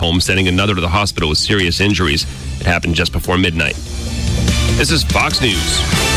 home, sending another to the hospital with serious injuries. It happened just before midnight. This is Fox News.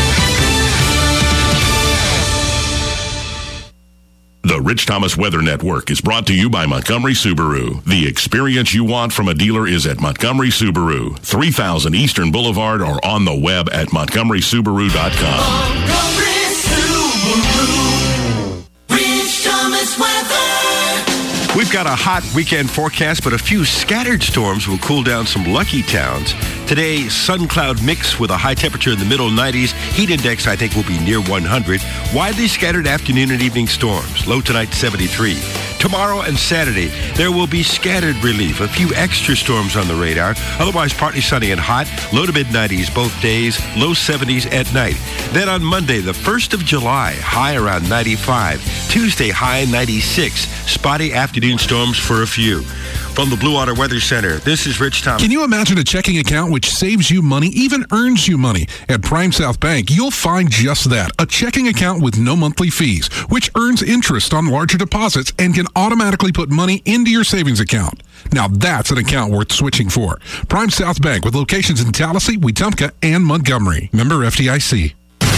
The Rich Thomas Weather Network is brought to you by Montgomery Subaru. The experience you want from a dealer is at Montgomery Subaru, 3000 Eastern Boulevard, or on the web at montgomerysubaru.com. Montgomery Subaru. Rich Thomas Weather. We've got a hot weekend forecast, but a few scattered storms will cool down some lucky towns. Today, sun-cloud mix with a high temperature in the middle 90s. Heat index, I think, will be near 100. Widely scattered afternoon and evening storms. Low tonight, 73. Tomorrow and Saturday, there will be scattered relief. A few extra storms on the radar. Otherwise, partly sunny and hot. Low to mid-90s both days. Low 70s at night. Then on Monday, the 1st of July, high around 95. Tuesday, high 96. Spotty afternoon storms for a few. From the Blue Water Weather Center, this is Rich Thomas. Can you imagine a checking account which saves you money, even earns you money? At Prime South Bank, you'll find just that. A checking account with no monthly fees, which earns interest on larger deposits and can automatically put money into your savings account. Now that's an account worth switching for. Prime South Bank with locations in Tallahassee, Wetumpka, and Montgomery. Member FDIC.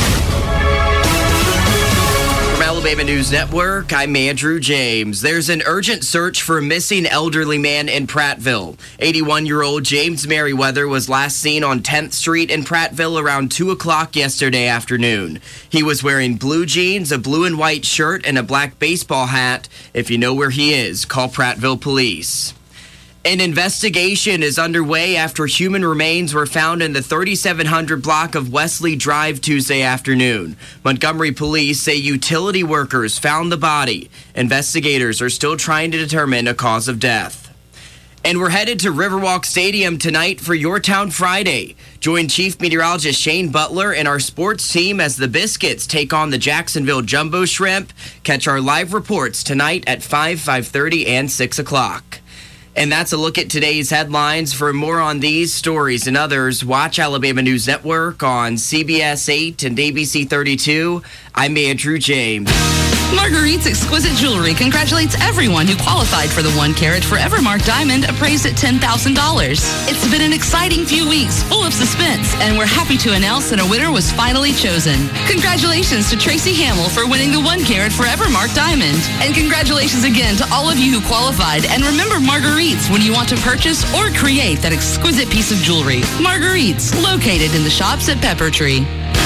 Alabama News Network, I'm Andrew James. There's an urgent search for a missing elderly man in Prattville. 81-year-old James Merriweather was last seen on 10th Street in Prattville around 2 o'clock yesterday afternoon. He was wearing blue jeans, a blue and white shirt, and a black baseball hat. If you know where he is, call Prattville Police. An investigation is underway after human remains were found in the 3700 block of Wesley Drive Tuesday afternoon. Montgomery police say utility workers found the body. Investigators are still trying to determine a cause of death. And we're headed to Riverwalk Stadium tonight for Your Town Friday. Join Chief Meteorologist Shane Butler and our sports team as the Biscuits take on the Jacksonville Jumbo Shrimp. Catch our live reports tonight at 5, 5:30, and 6 o'clock. And that's a look at today's headlines. For more on these stories and others, watch Alabama News Network on CBS 8 and ABC 32. I'm Andrew James. Marguerite's Exquisite Jewelry congratulates everyone who qualified for the 1-carat Forever Mark Diamond appraised at $10,000. It's been an exciting few weeks full of suspense, and we're happy to announce that a winner was finally chosen. Congratulations to Tracy Hamill for winning the 1-carat Forever Mark Diamond. And congratulations again to all of you who qualified. And remember Marguerite's when you want to purchase or create that exquisite piece of jewelry. Marguerite's, located in the shops at Pepper Tree.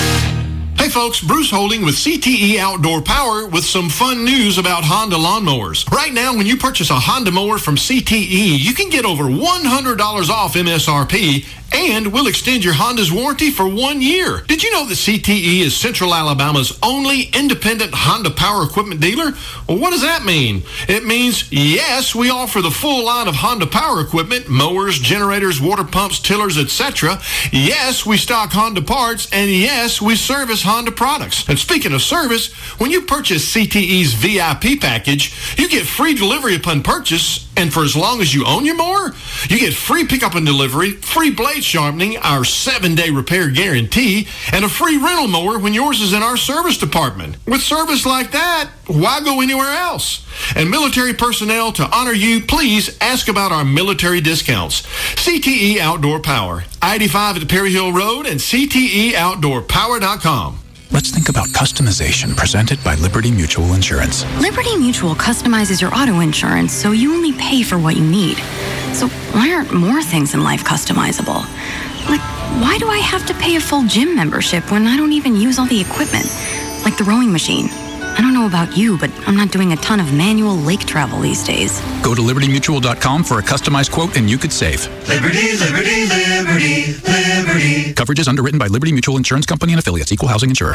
Hey folks, Bruce Holding with CTE Outdoor Power with some fun news about Honda lawnmowers. Right now, when you purchase a Honda mower from CTE, you can get over $100 off MSRP, and we'll extend your Honda's warranty for 1 year. Did you know that CTE is Central Alabama's only independent Honda power equipment dealer? Well, what does that mean? It means, yes, we offer the full line of Honda power equipment, mowers, generators, water pumps, tillers, etc. Yes, we stock Honda parts, and yes, we service Honda products. And speaking of service, when you purchase CTE's VIP package, you get free delivery upon purchase, and for as long as you own your mower, you get free pickup and delivery, free blade sharpening, our 7-day repair guarantee, and a free rental mower when yours is in our service department. With service like that, why go anywhere else? And military personnel, to honor you, please ask about our military discounts. CTE Outdoor Power, I-85 at Perry Hill Road and CTEOutdoorPower.com. Let's think about customization presented by Liberty Mutual Insurance. Liberty Mutual customizes your auto insurance so you only pay for what you need. So why aren't more things in life customizable? Like, why do I have to pay a full gym membership when I don't even use all the equipment? Like the rowing machine. I don't know about you, but I'm not doing a ton of manual lake travel these days. Go to libertymutual.com for a customized quote and you could save. Liberty, liberty, liberty, liberty. Coverage is underwritten by Liberty Mutual Insurance Company and affiliates, equal housing insurer.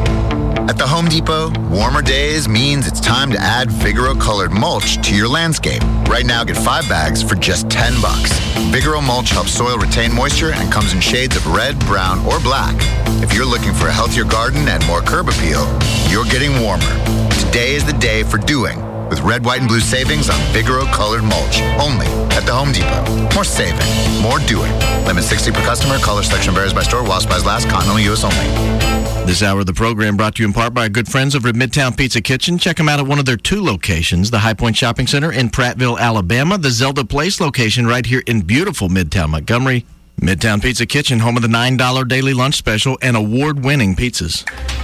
At the Home Depot, warmer days means it's time to add Figaro colored mulch to your landscape. Right now, get 5 bags for just $10. Figaro mulch helps soil retain moisture and comes in shades of red, brown, or black. If you're looking for a healthier garden and more curb appeal, you're getting warmer. Today is the day for doing, with red, white, and blue savings on Figaro colored mulch, only at the Home Depot. more saving, more doing. Limit 60 per customer. Color selection varies by store. While supplies last. Continental U.S. only. This hour of the program brought to you in part by our good friends over at Midtown Pizza Kitchen. Check them out at one of their 2 locations, the High Point Shopping Center in Prattville, Alabama, the Zelda Place location right here in beautiful Midtown Montgomery. Midtown Pizza Kitchen, home of the $9 daily lunch special and award-winning pizzas.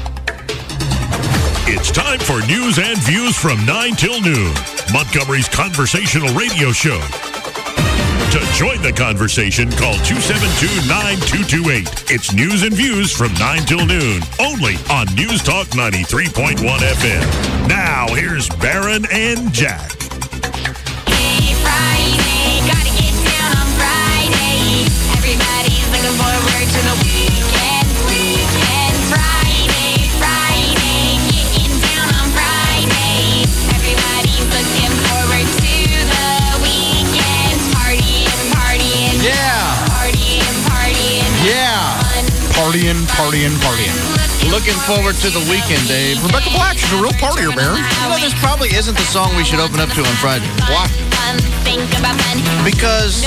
It's time for news and views from 9 till noon, Montgomery's conversational radio show. To join the conversation, call 272-9228. It's news and views from 9 till noon, only on News Talk 93.1 FM. Now, here's Barron and Jack. Hey, Friday, gotta get down on Friday. Everybody's looking forward to the weekend. Friday, getting down on Friday. Everybody's looking forward to the weekend. Partying. Yeah. Partying. Yeah. Partying. Looking forward to the weekend, Dave. Rebecca Black, she's a real partier, Baron. You know, this probably isn't the song we should open up to on Friday. Why? Because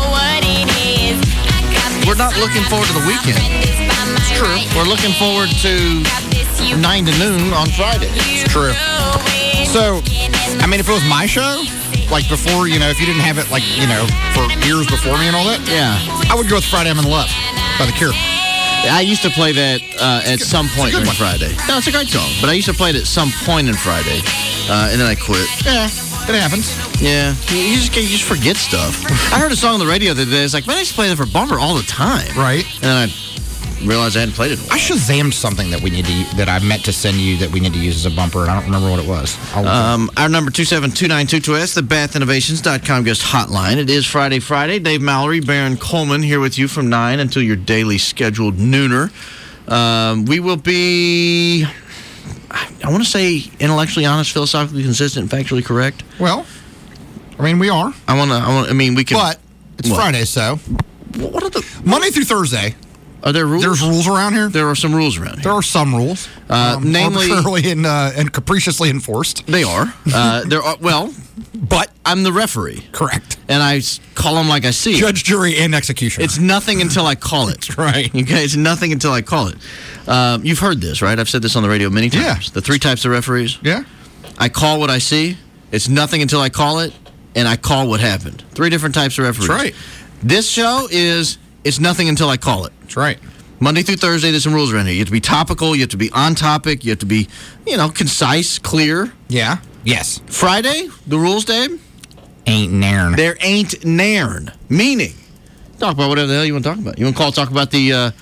we're not looking forward to the weekend. It's true. We're looking forward to 9 to noon on Friday. It's true. So, I mean, if it was my show, like before, you know, if you didn't have it, like, you know, for years before me and all that, yeah, I would go with Friday I'm in Love by The Cure. I used to play that at some point during Friday. No, it's a great song, but I used to play it at some point in Friday, and then I quit. Yeah, it happens. Yeah, you just forget stuff. I heard a song on the radio the other day. It's like, man, I used to play that for Bumper all the time. Right. And then I realized I hadn't played it in a while. I Shazammed something that that I meant to send you that we need to use as a bumper, and I don't remember what it was. Our number 2729222, the bathinnovations.com guest hotline. It is Friday. Dave Mallory, Baron Coleman here with you from 9 until your daily scheduled nooner. We will be, I want to say, intellectually honest, philosophically consistent, and factually correct. Well, I mean, we are. We can. But it's Friday, so. What are the Monday through Thursday? Are there rules? There's rules around here? There are some rules around here. There are some rules. Namely, arbitrarily and capriciously enforced. They are. There are. Well, but I'm the referee. Correct. And I call them like I see it. Judge, jury, and executioner. It's nothing until I call it. That's right. Okay, it's nothing until I call it. You've heard this, right? I've said this on the radio many times. Yeah. The 3 types of referees. Yeah. I call what I see. It's nothing until I call it, and I call what happened. 3 different types of referees. That's right. This show is it's nothing until I call it. That's right. Monday through Thursday, there's some rules around here. You have to be topical. You have to be on topic. You have to be, concise, clear. Yeah. Yes. Friday, the rules, Dave? Ain't nairn. There ain't nairn. Meaning, talk about whatever the hell you want to talk about. You want to talk about the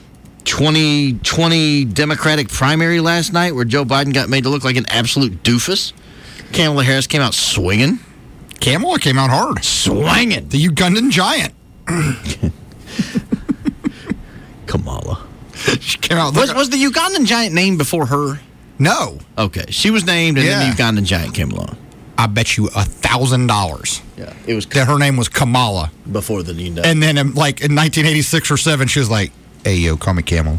2020 Democratic primary last night where Joe Biden got made to look like an absolute doofus? Kamala Harris came out swinging. Kamala came out hard. Swinging. The Ugandan giant. Kamala. She came out. Was the Ugandan giant named before her? No. Okay. She was named, and then the Ugandan giant came along. I bet you $1,000. Yeah. It was that her name was Kamala. Before the Ugandan. And then, in 1986 or 7, she was like, hey, yo, call me Kamala.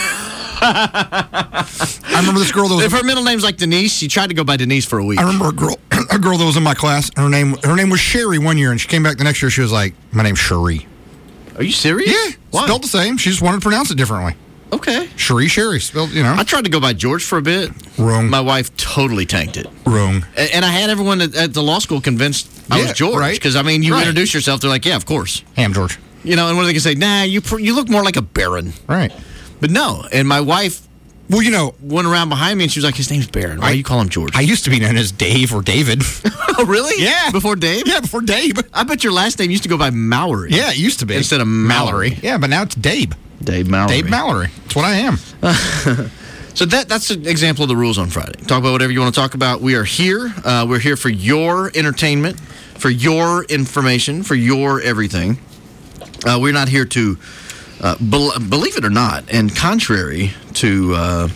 I remember this girl that was... If her middle name's like Denise, she tried to go by Denise for a week. I remember a girl that was in my class. Her name was Sherry one year, and she came back the next year. She was like, my name's Cherie. Are you serious? Yeah. Why? Spelled the same. She just wanted to pronounce it differently. Okay. Sherry, spelled, I tried to go by George for a bit. Wrong. My wife totally tanked it. Wrong. And I had everyone at the law school convinced I was George. Right. Because, you introduce yourself, they're like, yeah, of course. Hey, I'm George. And what are they going to say? Nah, you look more like a Baron. Right. But no. And my wife... Well, went around behind me and she was like, his name's Baron. Why do you call him George? I used to be known as Dave or David. Oh, really? Yeah. Before Dave? Yeah, before Dave. I bet your last name used to go by Mallory. Yeah, it used to be. Instead of Mallory. Yeah, but now it's Dave. Dave Mallory. Dave Mallory. That's what I am. So that's an example of the rules on Friday. Talk about whatever you want to talk about. We are here. We're here for your entertainment, for your information, for your everything. We're not here to, believe it or not, and contrary to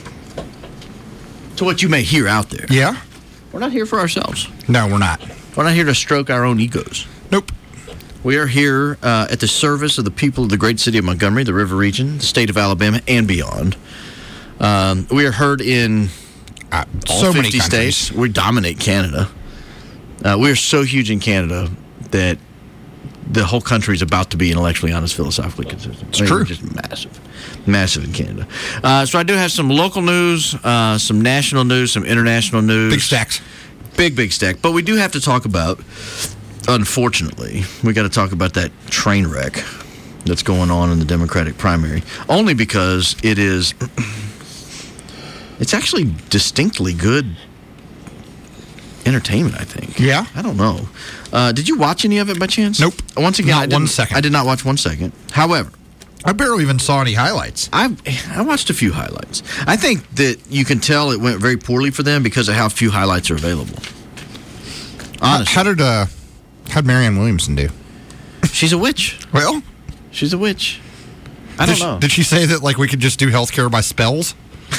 what you may hear out there. Yeah? We're not here for ourselves. No, we're not. We're not here to stroke our own egos. Nope. We are here at the service of the people of the great city of Montgomery, the River Region, the state of Alabama, and beyond. We are heard in all 50 states. We dominate Canada. We are so huge in Canada that the whole country is about to be intellectually honest, philosophically consistent. It's true. Just massive in Canada. So I do have some local news, some national news, some international news. Big stacks. Big stack. But we do have to talk about, unfortunately, we got to talk about that train wreck that's going on in the Democratic primary. Only because it's actually distinctly good entertainment, I think. Yeah? I don't know. Did you watch any of it by chance? Nope. Once again, Not 1 second. I did not watch 1 second. However, I barely even saw any highlights. I watched a few highlights. I think that you can tell it went very poorly for them because of how few highlights are available. Honestly. How'd Marianne Williamson do? She's a witch. Well, she's a witch. I don't know. Did she say that like we could just do healthcare by spells?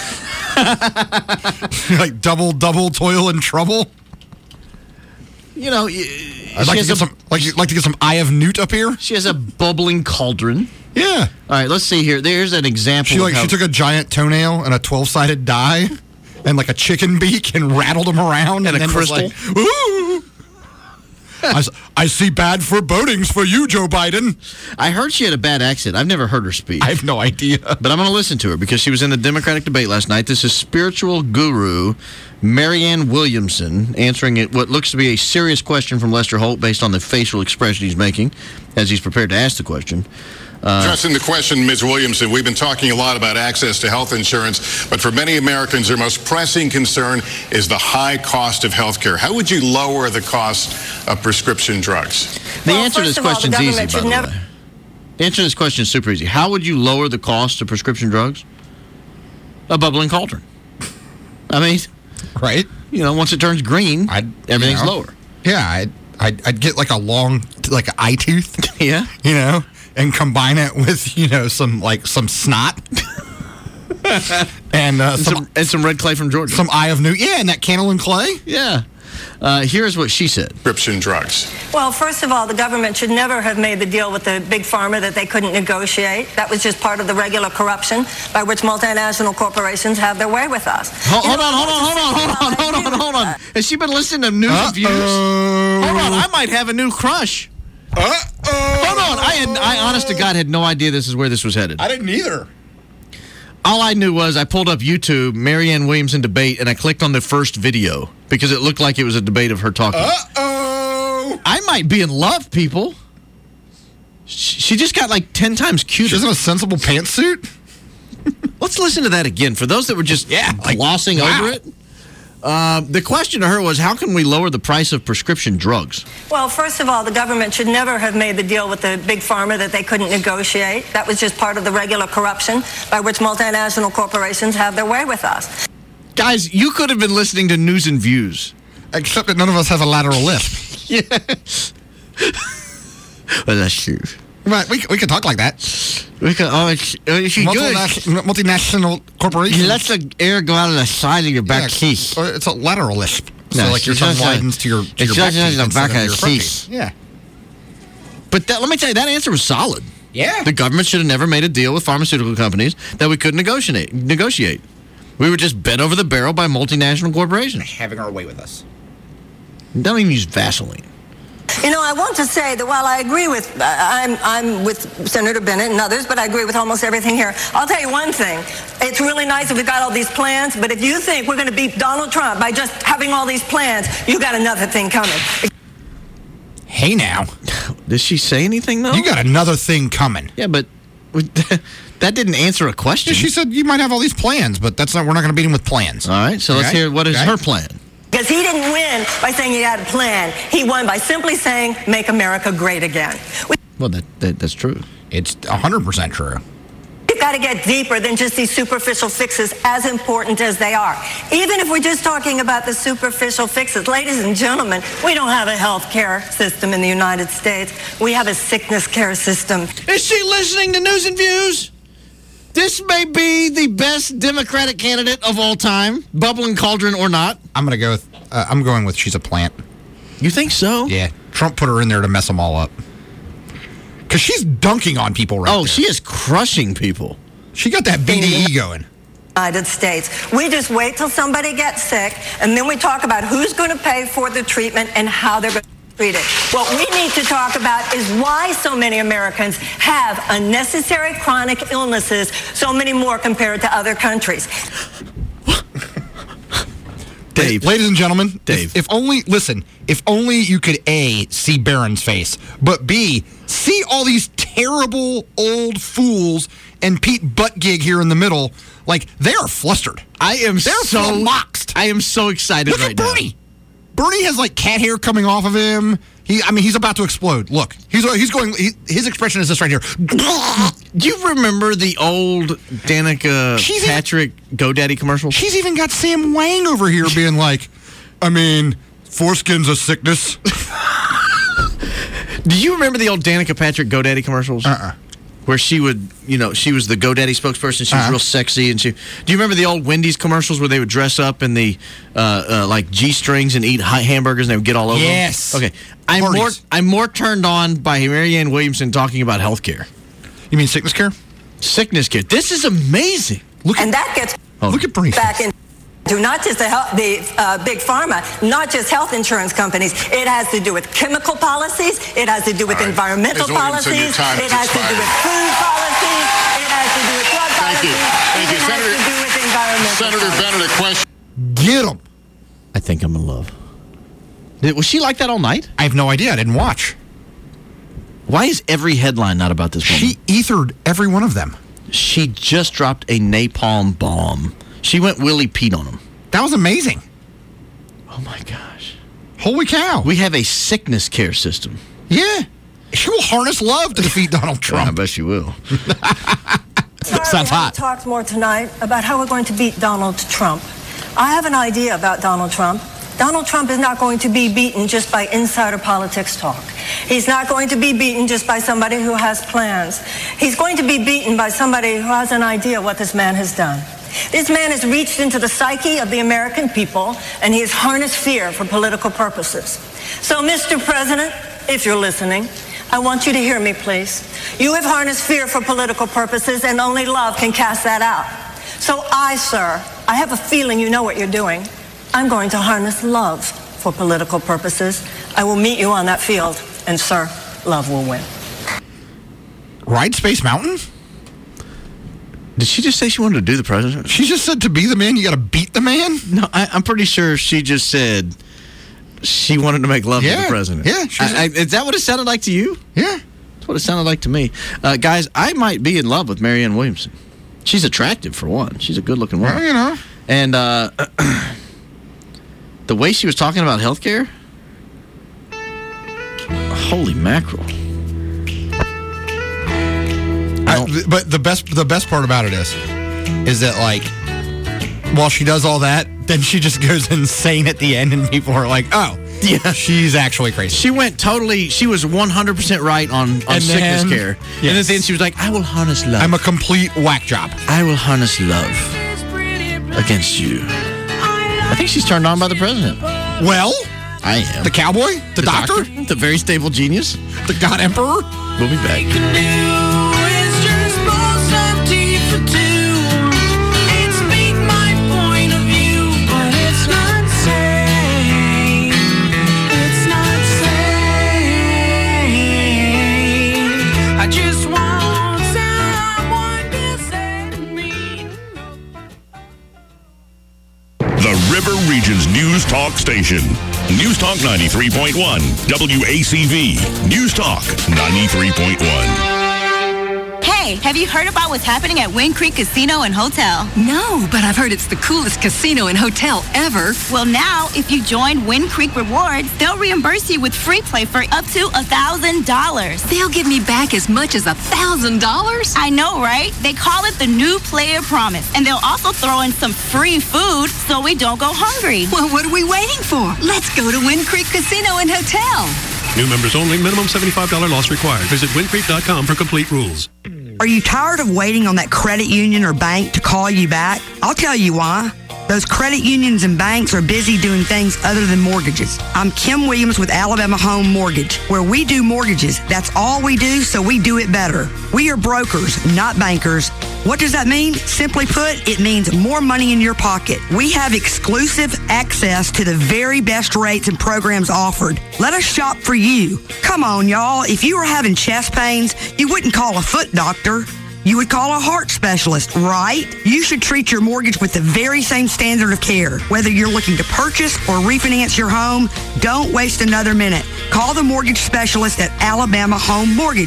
Like double toil and trouble? You know, I'd like to get some like to get some Eye of Newt up here. She has a bubbling cauldron. Yeah. All right, let's see here. There's an example. She took a giant toenail and a 12-sided die and like a chicken beak and rattled them around and a then crystal. Was like, ooh. I see bad forebodings for you, Joe Biden. I heard she had a bad accent. I've never heard her speak. I have no idea. But I'm going to listen to her because she was in the Democratic debate last night. This is spiritual guru Marianne Williamson answering what looks to be a serious question from Lester Holt based on the facial expression he's making as he's prepared to ask the question. Addressing the question, Ms. Williamson, we've been talking a lot about access to health insurance, but for many Americans, their most pressing concern is the high cost of health care. How would you lower the cost of prescription drugs? The answer to this question is easy, by the way. The answer to this question is super easy. How would you lower the cost of prescription drugs? A bubbling cauldron. I mean, right? You know, once it turns green, everything's lower. Yeah, I'd get like an eye tooth. Yeah. You know, and combine it with, you know, some snot. and some red clay from Georgia. Some Eye of Newt. Yeah, and that cannel and clay. Yeah. Here's what she said. Prescription drugs. Well, first of all, the government should never have made the deal with the big pharma that they couldn't negotiate. That was just part of the regular corruption by which multinational corporations have their way with us. Hold on. Has she been listening to news and views? Hold on, I might have a new crush. Hold on, I honest to God had no idea this is where this was headed. I didn't either. All I knew was I pulled up YouTube, Marianne Williamson debate, and I clicked on the first video because it looked like it was a debate of her talking. I might be in love, people. She just got like 10 times cuter. She's in a sensible pantsuit? Let's listen to that again. For those that were just glossing over it. The question to her was, how can we lower the price of prescription drugs? Well, first of all, the government should never have made the deal with the big pharma that they couldn't negotiate. That was just part of the regular corruption by which multinational corporations have their way with us. Guys, you could have been listening to News and Views. Except that none of us have a lateral lisp. Yeah. Well, that's true. Right, we could talk like that. We could. Multinational corporations. You let the air go out of the side of your back teeth. It's a lateral lisp. No, so like your tongue widens to your back teeth. The back of your teeth. Yeah. But let me tell you, that answer was solid. Yeah. The government should have never made a deal with pharmaceutical companies that we couldn't negotiate. We were just bent over the barrel by multinational corporations. Having our way with us. Don't even use Vaseline. You know, I want to say that while I agree with, I'm with Senator Bennett and others, but I agree with almost everything here. I'll tell you one thing. It's really nice if we've got all these plans, but if you think we're going to beat Donald Trump by just having all these plans, you got another thing coming. Hey, now. Did she say anything, though? You got another thing coming. Yeah, but that didn't answer a question. Yeah, she said you might have all these plans, but we're not going to beat him with plans. All right, so let's hear what is her plan. Because he didn't win by saying he had a plan. He won by simply saying, make America great again. Well, that's true. It's 100% true. We've got to get deeper than just these superficial fixes, as important as they are. Even if we're just talking about the superficial fixes, ladies and gentlemen, we don't have a health care system in the United States. We have a sickness care system. Is she listening to News and Views? This may be the best Democratic candidate of all time, bubbling cauldron or not. I'm going with she's a plant. You think so? Yeah. Trump put her in there to mess them all up. Because she's dunking on people right now. Oh, she is crushing people. She got that BDE going. United States. We just wait till somebody gets sick, and then we talk about who's going to pay for the treatment and how they're going to... treated. What we need to talk about is why so many Americans have unnecessary chronic illnesses, so many more compared to other countries. Dave. Ladies and gentlemen, Dave. If only you could A, see Barron's face, but B, see all these terrible old fools and Pete Buttigieg here in the middle, like they are flustered. They're so moxed. I am so excited Look right at Bernie. Bernie has like cat hair coming off of him. He's about to explode. Look, he's going. His expression is this right here. Do you remember the old Danica Patrick GoDaddy commercials? She's even got Sam Wang over here being like, foreskin's a sickness. Do you remember the old Danica Patrick GoDaddy commercials? Where she would, she was the GoDaddy spokesperson. She was real sexy, and do you remember the old Wendy's commercials where they would dress up in the like G-strings and eat hamburgers and they would get all over them? Yes. Okay. I'm more turned on by Marianne Williamson talking about healthcare. You mean sickness care? Sickness care. This is amazing. Look at Bernie back into not just the big pharma, not just health insurance companies. It has to do with chemical policies. It has to do with environmental policies. It has to do with food policies. It has to do with drug policies. Thank you. It has to do with environmental Senator Bennett, a question. Get him. I think I'm in love. Was she like that all night? I have no idea. I didn't watch. Why is every headline not about this woman? She ethered every one of them. She just dropped a napalm bomb. She went Willie Pete on him. That was amazing. Oh, my gosh. Holy cow. We have a sickness care system. Yeah. She will harness love to defeat Donald Trump. I bet she will. Sounds hot. Talked more tonight about how we're going to beat Donald Trump. I have an idea about Donald Trump. Donald Trump is not going to be beaten just by insider politics talk. He's not going to be beaten just by somebody who has plans. He's going to be beaten by somebody who has an idea what this man has done. This man has reached into the psyche of the American people, and he has harnessed fear for political purposes. So, Mr. President, if you're listening, I want you to hear me, please. You have harnessed fear for political purposes, and only love can cast that out. So sir, I have a feeling you know what you're doing. I'm going to harness love for political purposes. I will meet you on that field, and, sir, love will win. Ride Space Mountain? Did she just say she wanted to do the president? She just said to be the man, you got to beat the man? No, I'm pretty sure she just said she wanted to make love to the president. Yeah. Is that what it sounded like to you? Yeah. That's what it sounded like to me. Guys, I might be in love with Marianne Williamson. She's attractive, for one. She's a good-looking woman. Well, And the way she was talking about healthcare, holy mackerel. But the best part about it is that, like, while she does all that, then she just goes insane at the end, and people are like, oh, yeah, she's actually crazy. She was 100% right on sickness care. Yes. And then she was like, I will harness love. I'm a complete whack job. I will harness love against you. I think she's turned on by the president. Well, I am. The cowboy? The doctor? The very stable genius? The God Emperor? We'll be back. River Region's News Talk station. News Talk 93.1. WACV. News Talk 93.1. Hey, have you heard about what's happening at Wind Creek Casino and Hotel? No, but I've heard it's the coolest casino and hotel ever. Well, now, if you join Wind Creek Rewards, they'll reimburse you with free play for up to $1,000. They'll give me back as much as $1,000? I know, right? They call it the New Player Promise, and they'll also throw in some free food so we don't go hungry. Well, what are we waiting for? Let's go to Wind Creek Casino and Hotel. New members only. Minimum $75 loss required. Visit windcreek.com for complete rules. Are you tired of waiting on that credit union or bank to call you back? I'll tell you why. Those credit unions and banks are busy doing things other than mortgages. I'm Kim Williams with Alabama Home Mortgage, where we do mortgages. That's all we do, so we do it better. We are brokers, not bankers. What does that mean? Simply put, it means more money in your pocket. We have exclusive access to the very best rates and programs offered. Let us shop for you. Come on, y'all. If you were having chest pains, you wouldn't call a foot doctor. You would call a heart specialist, right? You should treat your mortgage with the very same standard of care. Whether you're looking to purchase or refinance your home, don't waste another minute. Call the mortgage specialist at Alabama Home Mortgage,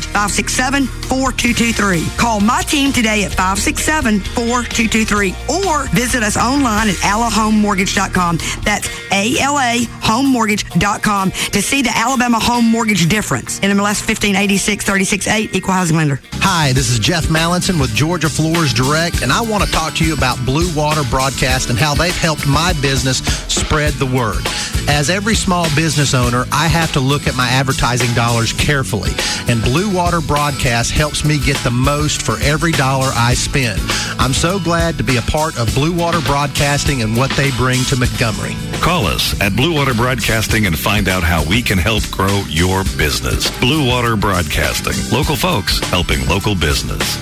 567-4223. Call my team today at 567-4223 or visit us online at alahomemortgage.com. That's ALAHomemortgage.com to see the Alabama Home Mortgage difference. NMLS 1586-36-8, Equal Housing Lender. Hi, this is Jeff Mallinson with Georgia Floors Direct, and I want to talk to you about Blue Water Broadcast and how they've helped my business spread the word. As every small business owner, I have to look at my advertising dollars carefully, and Blue Water Broadcast helps me get the most for every dollar I spend. I'm so glad to be a part of Blue Water Broadcasting and what they bring to Montgomery. Call us at Blue Water Broadcasting and find out how we can help grow your business. Blue Water Broadcasting. Local folks helping local business.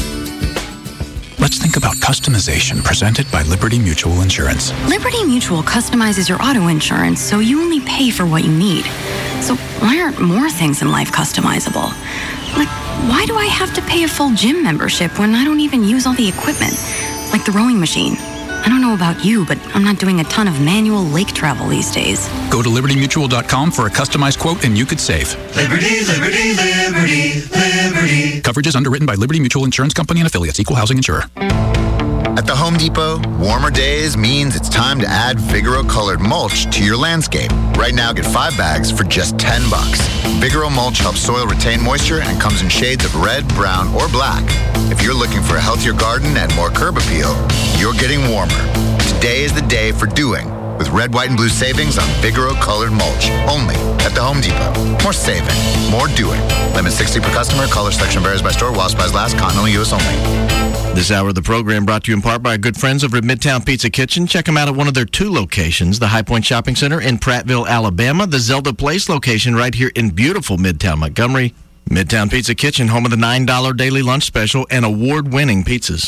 Let's think about customization presented by Liberty Mutual Insurance. Liberty Mutual customizes your auto insurance so you only pay for what you need. So why aren't more things in life customizable? Like, why do I have to pay a full gym membership when I don't even use all the equipment? Like the rowing machine. I don't know about you, but I'm not doing a ton of manual lake travel these days. Go to libertymutual.com for a customized quote and you could save. Liberty, liberty, liberty, liberty. Coverage is underwritten by Liberty Mutual Insurance Company and affiliates. Equal housing insurer. At the Home Depot, warmer days means it's time to add Vigoro colored mulch to your landscape. Right now, get 5 bags for just $10. Vigoro mulch helps soil retain moisture and comes in shades of red, brown, or black. If you're looking for a healthier garden and more curb appeal, you're getting warmer. Today is the day for doing, with red, white, and blue savings on Vigoro colored mulch. Only at the Home Depot. More saving, more doing. Limit 60 per customer. Color selection varies by store. While supplies last. Continental U.S. only. This hour of the program brought to you in part by our good friends over at Midtown Pizza Kitchen. Check them out at one of their 2 locations, the High Point Shopping Center in Prattville, Alabama, the Zelda Place location right here in beautiful Midtown Montgomery. Midtown Pizza Kitchen, home of the $9 daily lunch special and award-winning pizzas.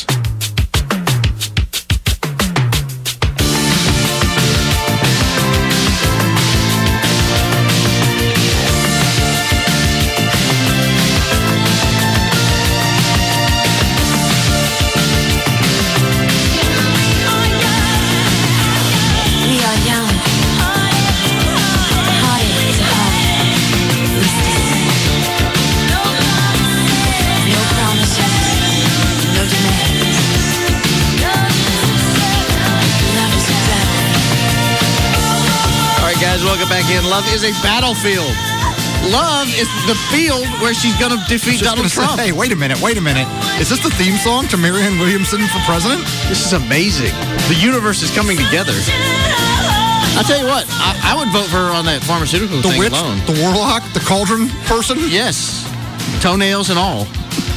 Welcome back in. Love is a battlefield. Love is the field where she's going to defeat Donald Trump. Hey, wait a minute. Is this the theme song to Marianne Williamson for president? This is amazing. The universe is coming together. I'll tell you what, I would vote for her on that pharmaceutical thing witch, alone. The warlock, the cauldron person? Yes. Toenails and all.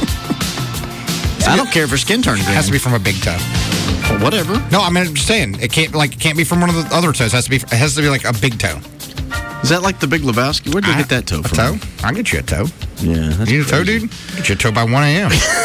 I don't care if her skin turns green. It has to be from a big toe. Whatever. No, I mean, I'm just saying it can't be from one of the other toes. It has to be like a big toe. Is that like the Big Lebowski? Where'd you get that toe from? A toe? I'll get you a toe. Yeah. You need a toe, dude? Get you a toe by 1 a.m.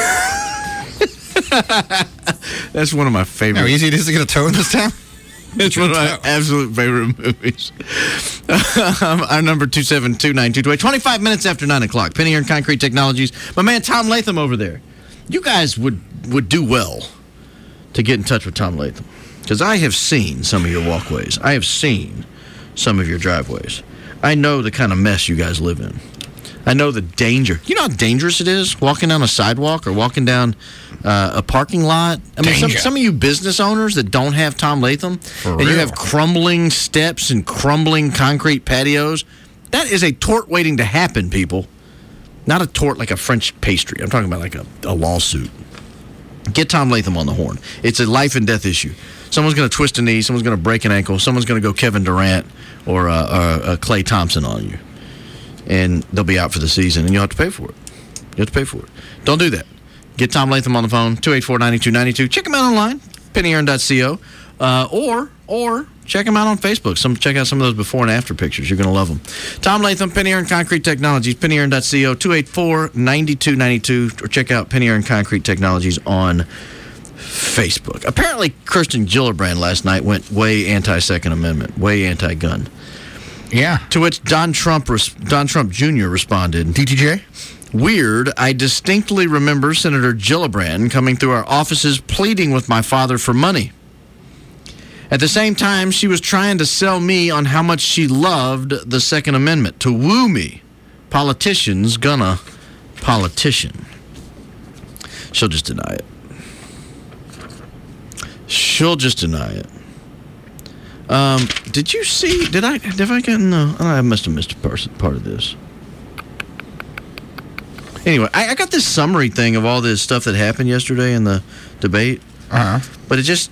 That's one of my favorite. How easy it is to get a toe in this town? It's one of my absolute favorite movies. Our number 2729228. 25 minutes after 9 o'clock. Penny and Concrete Technologies. My man Tom Latham over there. You guys would do well to get in touch with Tom Latham, because I have seen some of your walkways. I have seen some of your driveways. I know the kind of mess you guys live in. I know the danger. You know how dangerous it is walking down a sidewalk or walking down a parking lot? I mean, some of you business owners that don't have Tom Latham, and you have crumbling steps and crumbling concrete patios, that is a tort waiting to happen, people. Not a tort like a French pastry. I'm talking about like a lawsuit. Get Tom Latham on the horn. It's a life and death issue. Someone's going to twist a knee. Someone's going to break an ankle. Someone's going to go Kevin Durant or Klay Thompson on you. And they'll be out for the season, and you'll have to pay for it. You have to pay for it. Don't do that. Get Tom Latham on the phone, 284-9292. Check him out online, pennyern.co. Or check them out on Facebook. Check out some of those before and after pictures. You're going to love them. Tom Latham, Penny Aaron Concrete Technologies, pennyaaron.co, 284-9292, or check out Penny Aaron Concrete Technologies on Facebook. Apparently, Kirsten Gillibrand last night went way anti-Second Amendment, way anti-gun. Yeah. To which Don Trump Jr. responded, DTJ? Weird. I distinctly remember Senator Gillibrand coming through our offices pleading with my father for money. At the same time, she was trying to sell me on how much she loved the Second Amendment, to woo me. Politicians gonna politician. She'll just deny it. She'll just deny it. Did you see? Have I gotten? I must have missed a part of this. Anyway, I got this summary thing of all this stuff that happened yesterday in the debate. But it just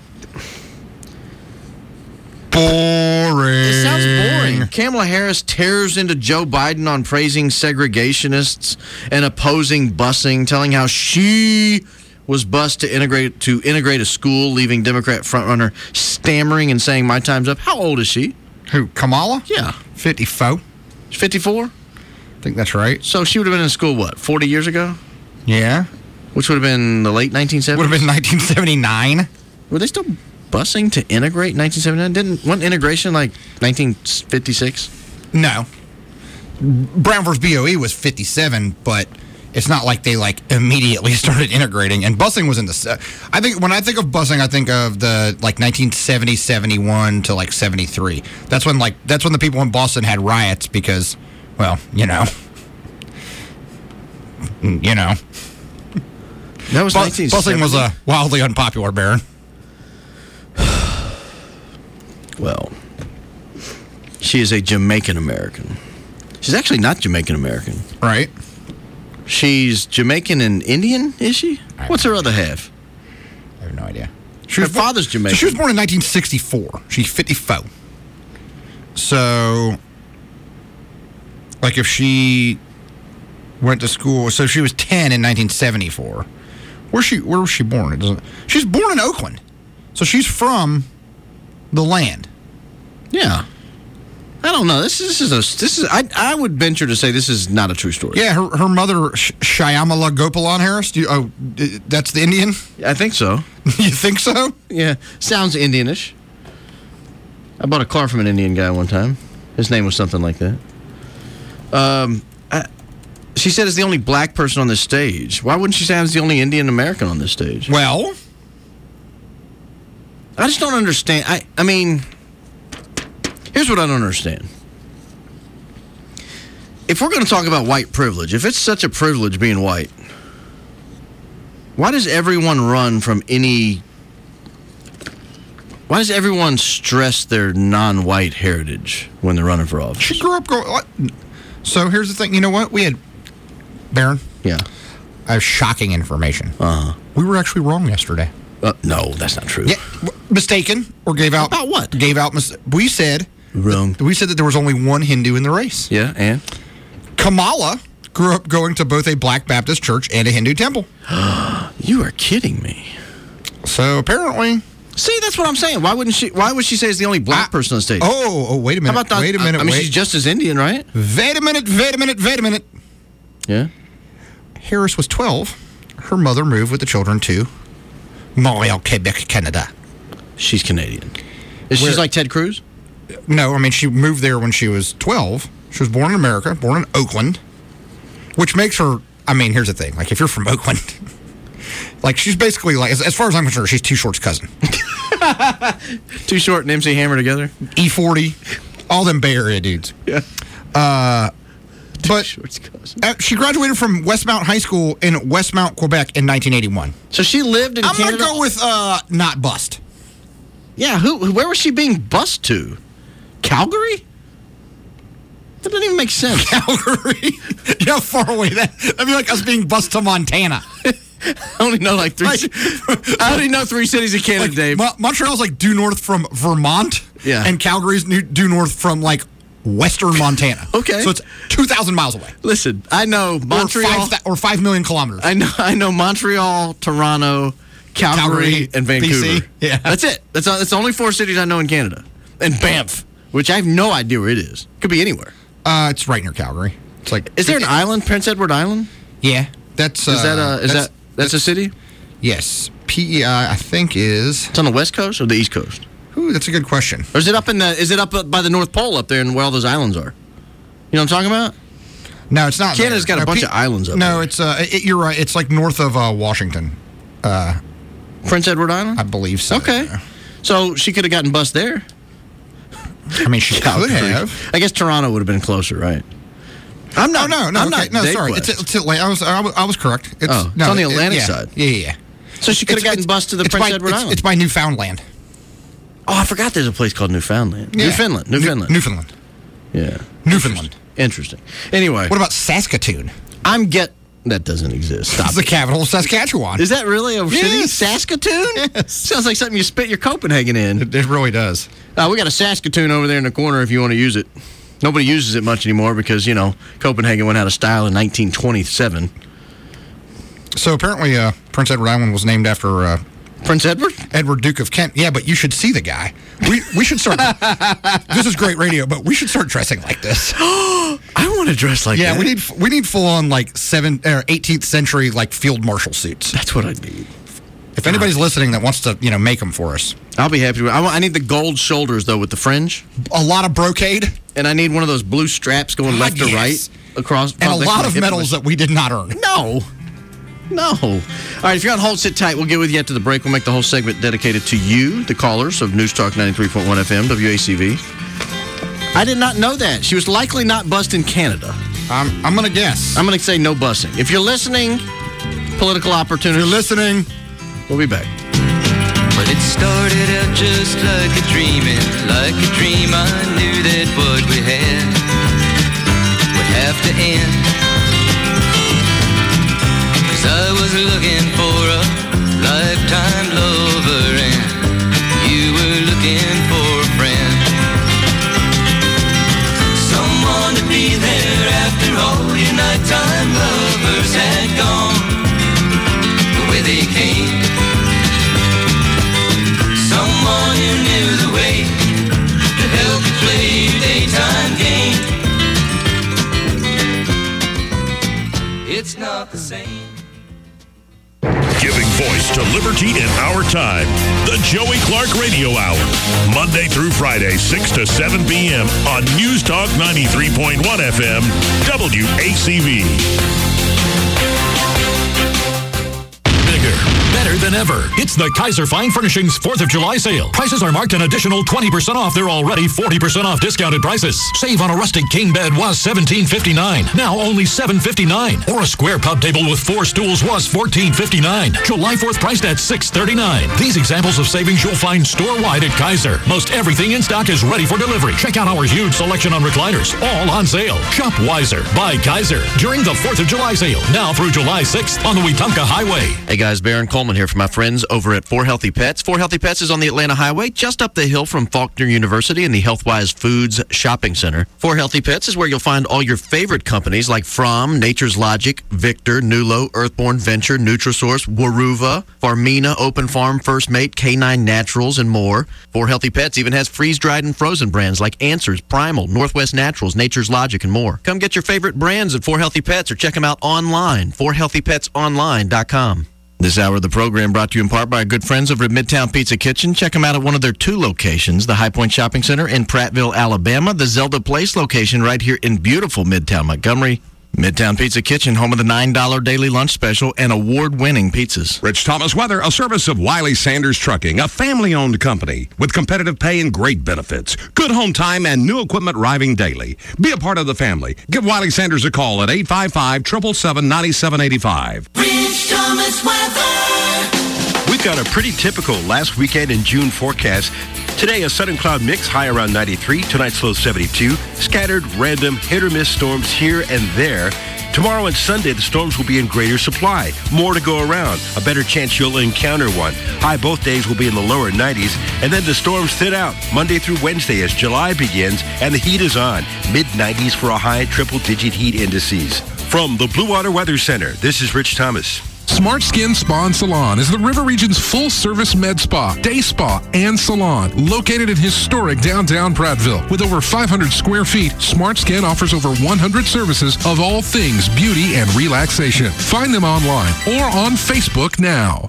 boring. It sounds boring. Kamala Harris tears into Joe Biden on praising segregationists and opposing busing, telling how she was bused to integrate a school, leaving Democrat frontrunner stammering and saying, "My time's up." How old is she? Who, Kamala? Yeah. 54. 54? I think that's right. So she would have been in school, what, 40 years ago? Yeah. Which would have been the late 1970s? Would have been 1979. Were they still busing to integrate in 1979? Wasn't integration like 1956? No. Brown versus BOE was 57, but it's not like they immediately started integrating. And busing was in the. I think when I think of busing, I think of the 1970, 71 to 73. That's when the people in Boston had riots because, well, you know. That was 1970. Busing was wildly unpopular, Baron. Well, she is a Jamaican American. She's actually not Jamaican American. Right. She's Jamaican and Indian, is she? What's her other half? I have no idea. Her father's Jamaican. So she was born in 1964. She's 54. So, if she went to school, so she was 10 in 1974. Where was she born? She's born in Oakland. So she's from the land. Yeah. I don't know. This is. I would venture to say this is not a true story. Yeah, her mother, Shyamala Gopalan Harris. That's the Indian? I think so. You think so? Yeah, sounds Indianish. I bought a car from an Indian guy one time. His name was something like that. She said it's the only black person on this stage. Why wouldn't she say I was the only Indian American on this stage? Well, I just don't understand. I mean, here's what I don't understand. If we're going to talk about white privilege, if it's such a privilege being white, why does everyone run from any... Why does everyone stress their non-white heritage when they're running for office? She grew up So here's the thing. You know what? We had... Baron? Yeah. I have shocking information. We were actually wrong yesterday. No, that's not true. Yeah, mistaken or gave out... About what? Gave out... We said... Wrong. We said that there was only one Hindu in the race. Yeah, and? Kamala grew up going to both a Black Baptist church and a Hindu temple. You are kidding me. So apparently... See, that's what I'm saying. Why would she say it's the only black person on stage? Oh, wait a minute. How about that? Wait a minute. I mean, she's just as Indian, right? Wait a minute. Yeah? Harris was 12. Her mother moved with the children to Montreal, Quebec, Canada. She's Canadian. She's like Ted Cruz? No, I mean, she moved there when she was 12. She was born in America, born in Oakland, which makes her, I mean, here's the thing. If you're from Oakland, she's basically, as far as I'm concerned, she's Too Short's cousin. Too Short and MC Hammer together? E40, all them Bay Area dudes. Yeah. But she graduated from Westmount High School in Westmount, Quebec in 1981. So she lived in Canada? I'm going to go with not bust. Yeah, where was she being bused to? Calgary? That doesn't even make sense. Calgary? You know how far away that'd be like us being bused to Montana. I only know I only know 3 cities in Canada, Dave. Montreal's due north from Vermont. Yeah. And Calgary's due north from western Montana. Okay. So it's 2,000 miles away. Listen, I know Montreal or 5 million kilometers. I know Montreal, Toronto, Calgary, and Vancouver. BC. Yeah. That's it. That's only 4 cities I know in Canada. And Banff, which I have no idea where it is. Could be anywhere. It's right near Calgary. It's like. Is there an island, Prince Edward Island? Yeah, that's. That's a city? Yes, PEI. I think is. It's on the west coast or the east coast? Ooh, that's a good question. Or is it up by the North Pole up there, and where all those islands are? You know what I'm talking about? No, it's not. Canada's got a bunch of islands up there. No, it's. You're right. It's like north of Washington. Prince Edward Island? I believe so. Okay. So she could have gotten bus there. I mean, she could have. I guess Toronto would have been closer, right? I'm not. No. I'm not. Sorry. It's I was correct. It's on the Atlantic side. Yeah. So she could have gotten bus to the Prince Edward Island. It's by Newfoundland. Oh, I forgot there's a place called Newfoundland. Yeah. Newfoundland. Yeah. Newfoundland. Interesting. Anyway. What about Saskatoon? That doesn't exist. Stop. It's the capital of Saskatchewan. Is that really a city? Yes. Saskatoon? Yes. Sounds like something you spit your Copenhagen in. It really does. We got a Saskatoon over there in the corner if you want to use it. Nobody uses it much anymore because, Copenhagen went out of style in 1927. So apparently Prince Edward Island was named after... Prince Edward? Edward, Duke of Kent. Yeah, but you should see the guy. We should start... This is great radio, but we should start dressing like this. I want to dress like that. Yeah, we need full-on, 18th century, field marshal suits. That's what I need. If anybody's listening that wants to, make them for us. I'll be happy. I need the gold shoulders, though, with the fringe. A lot of brocade. And I need one of those blue straps going left to right across. And a lot of medals that we did not earn. No. All right, if you're on hold, sit tight. We'll get with you after the break. We'll make the whole segment dedicated to you, the callers of News Talk 93.1 FM, WACV. I did not know that. She was likely not bussed in Canada. I'm going to guess. I'm going to say no bussing. If you're listening, political opportunity. If you're listening, we'll be back. Well, it started out just like a dream, and like a dream I knew that what we had would have to end. I was looking for a lifetime lover, and you were looking for a friend. Someone to be there after all your nighttime lovers had gone the way they came. Someone who knew the way to help you play your daytime game. It's not the same. Giving voice to liberty in our time. The Joey Clark Radio Hour. Monday through Friday, 6 to 7 p.m. on News Talk 93.1 FM, WACV. Bigger, better than ever. It's the Kaiser Fine Furnishings 4th of July sale. Prices are marked an additional 20% off their already 40% off discounted prices. Save on a rustic king bed was $17.59. Now only $7.59. Or a square pub table with 4 stools was $14.59. July 4th priced at $6.39. These examples of savings you'll find store-wide at Kaiser. Most everything in stock is ready for delivery. Check out our huge selection on recliners. All on sale. Shop wiser. Buy Kaiser. During the 4th of July sale. Now through July 6th on the Wetumpka Highway. Hey guys, Baron Coleman here for my friends over at 4 Healthy Pets. 4 Healthy Pets is on the Atlanta Highway, just up the hill from Faulkner University and the Healthwise Foods Shopping Center. 4 Healthy Pets is where you'll find all your favorite companies like Fromm, Nature's Logic, Victor, Nulo, Earthborn Venture, Nutrisource, Waruva, Farmina, Open Farm, First Mate, K9 Naturals, and more. 4 Healthy Pets even has freeze-dried and frozen brands like Answers, Primal, Northwest Naturals, Nature's Logic, and more. Come get your favorite brands at 4 Healthy Pets or check them out online, 4healthypetsonline.com. This hour of the program brought to you in part by our good friends over at Midtown Pizza Kitchen. Check them out at one of their 2 locations, the High Point Shopping Center in Prattville, Alabama, the Zelda Place location right here in beautiful Midtown Montgomery. Midtown Pizza Kitchen, home of the $9 daily lunch special and award-winning pizzas. Rich Thomas Weather, a service of Wiley Sanders Trucking, a family-owned company with competitive pay and great benefits. Good home time and new equipment arriving daily. Be a part of the family. Give Wiley Sanders a call at 855-777-9785. Rich Thomas Weather. We've got a pretty typical last weekend in June forecast. Today, a sun and cloud mix, high around 93. Tonight's low 72. Scattered, random, hit-or-miss storms here and there. Tomorrow and Sunday, the storms will be in greater supply. More to go around. A better chance you'll encounter one. High both days will be in the lower 90s. And then the storms thin out Monday through Wednesday as July begins and the heat is on. Mid-90s for a high triple-digit heat indices. From the Blue Water Weather Center, this is Rich Thomas. Smart Skin Spa and Salon is the River Region's full-service med spa, day spa, and salon. Located in historic downtown Prattville. With over 500 square feet, Smart Skin offers over 100 services of all things beauty and relaxation. Find them online or on Facebook now.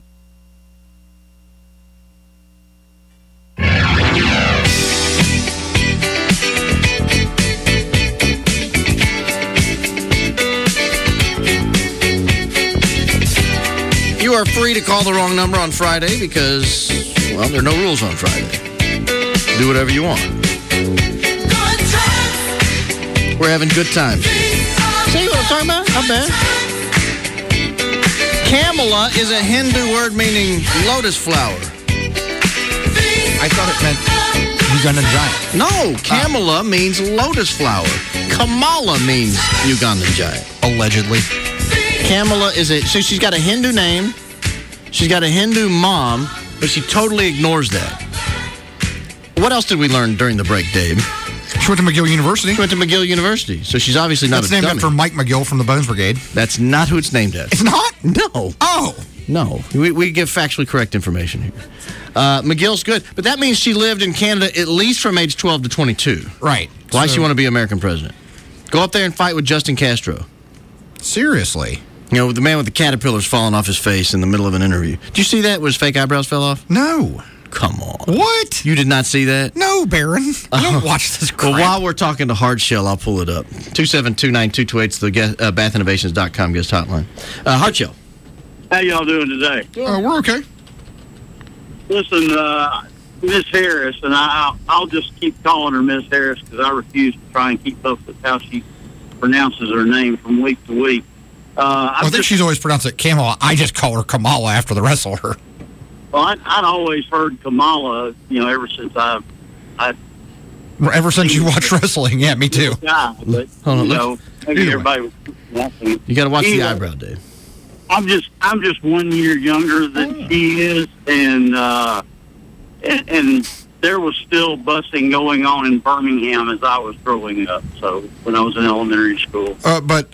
You are free to call the wrong number on Friday because, well, there are no rules on Friday. Do whatever you want. We're having good times. See what I'm talking about? Not bad. Kamala is a Hindu word meaning lotus flower. I thought it meant Ugandan giant. No, Kamala means lotus flower. Kamala means Ugandan giant. Allegedly. Kamala so she's got a Hindu name, she's got a Hindu mom, but she totally ignores that. What else did we learn during the break, Dave? She went to McGill University. She went to McGill University, so she's obviously not That's a dummy. named after Mike McGill from the Bones Brigade. That's not who it's named after. It's not? No. Oh. No. We give factually correct information here. McGill's good, but that means she lived in Canada at least from age 12 to 22. Right. Why she want to be American president? Go up there and fight with Justin Castro. Seriously? You know, the man with the caterpillars falling off his face in the middle of an interview. Did you see that where his fake eyebrows fell off? No. Come on. What? You did not see that? No, Baron. I don't watch this crap. Well, while we're talking to Hardshell, I'll pull it up. 2729228 is the bathinnovations.com guest hotline. Hardshell. How y'all doing today? We're okay. Listen, Miss Harris, and I'll just keep calling her Miss Harris because I refuse to try and keep up with how she pronounces her name from week to week. I think she's always pronounced it Kamala. I just call her Kamala after the wrestler. Well, I'd always heard Kamala, ever since Ever since you watched wrestling, yeah, me too. Yeah, but maybe everybody. You got to watch the eyebrow, Dave. I'm just 1 year younger than she is, and there was still busing going on in Birmingham as I was growing up. So when I was in elementary school. But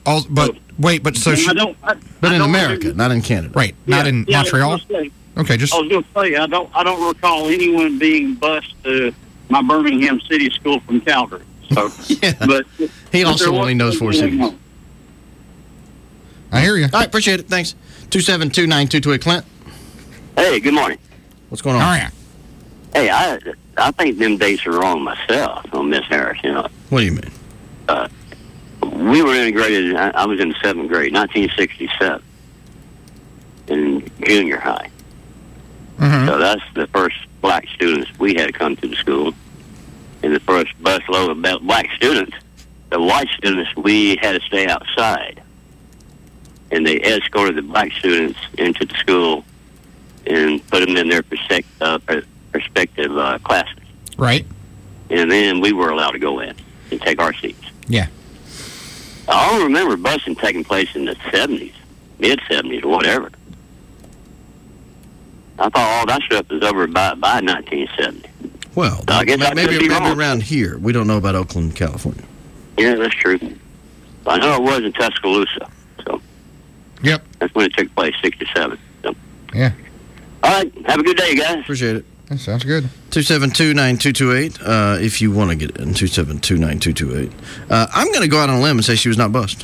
in America, not in Canada, right? Not in Montreal. Okay, I was going to say I don't recall anyone being bused to my Birmingham City School from Calgary. So, but he also only knows 4 cities. I hear you. All right, appreciate it. Thanks. 2729228, Clint. Hey, good morning. What's going on? How are you? Hey, I think them dates are wrong myself on Miss Harris. What do you mean? We were integrated. I was in the 7th grade, 1967, in junior high. Mm-hmm. So that's the first black students we had to come to the school, and the first busload of black students. The white students, we had to stay outside. And they escorted the black students into the school and put them in their respective classes. Right. And then we were allowed to go in and take our seats. Yeah. I don't remember busing taking place in the 70s, mid-70s, or whatever. I thought all that stuff was over by 1970. Well, so I guess maybe around here. We don't know about Oakland, California. Yeah, that's true. I know it was in Tuscaloosa. So. Yep. That's when it took place, 67. So. Yeah. All right. Have a good day, guys. Appreciate it. That sounds good. 2729228. If you want to get in, 2729228. I'm going to go out on a limb and say she was not bussed.